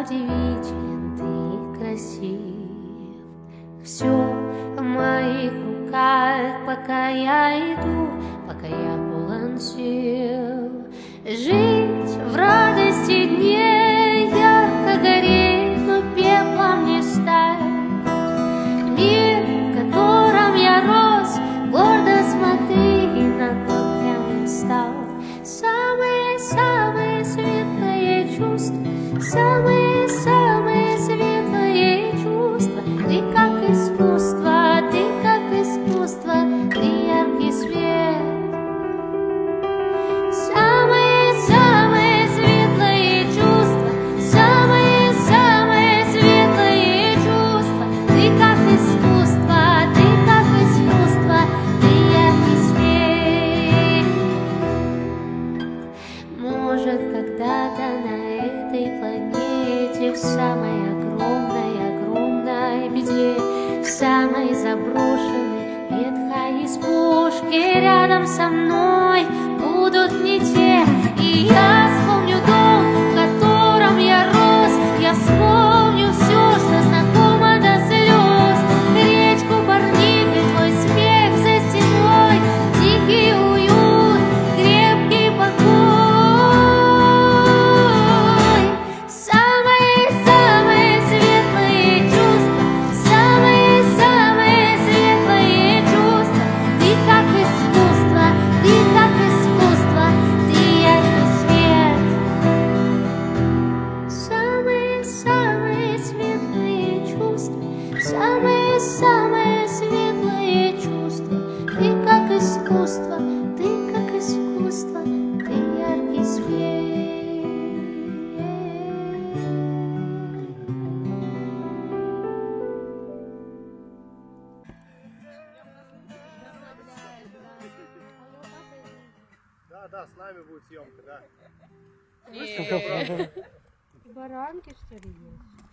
удивителен, ты красив. Все в моих руках, пока я иду, пока я полон сил. Жить в радости дней, ярко гореть, но пеплом не стать. Мир, в котором я рос, гордо смотри, на тот я стал. Самые-самые светлые чувства, самые-самые светлые чувства. Ты как искусство, ты как искусство, ты яркий свет. Самые-самые светлые чувства, самые-самые светлые чувства. Ты как искусство, ты как искусство, ты яркий свет. Может, когда-то на этой планете, в самой огромной беде, в самой заброшенной ветхой избушке рядом со мной будут не те. И я вспомню дом, в котором я рос, я вспомню все, что знакомо до слез. Речку, парник и твой смех за стеной, тихий уют, крепкий покой. Самые-самые светлые чувства, самые-самые светлые чувства. Ты как искусство, ты как искусство, ты яркий свет. Самые-самые светлые чувства, самые-самые светлые чувства. Ты как искусство, ты как искусство, ты яркий свет. Да, с нами будет съемка, да. Баранки, что ли, есть?